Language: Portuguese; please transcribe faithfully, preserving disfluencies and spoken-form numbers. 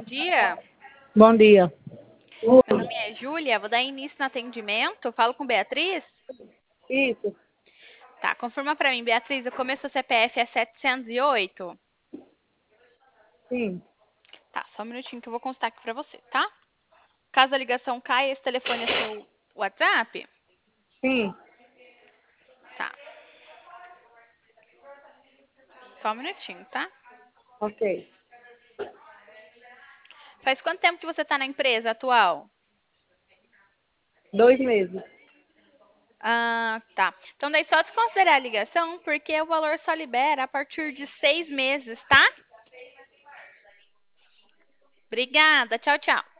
dia. Bom dia. Meu nome é Júlia, vou dar início no atendimento. Falo com Beatriz? Isso, Tá, confirma pra mim, Beatriz, o começo do C P F é setecentos e oito? sim, Tá, só um minutinho que eu vou constar aqui pra você, tá? Caso a ligação caia, esse telefone é seu WhatsApp? sim, Tá, só um minutinho, tá? ok. Faz quanto tempo que você tá na empresa atual? Dois meses. Ah, tá. Então daí só desconsiderar a ligação, porque o valor só libera a partir de seis meses, tá? Obrigada, tchau, tchau.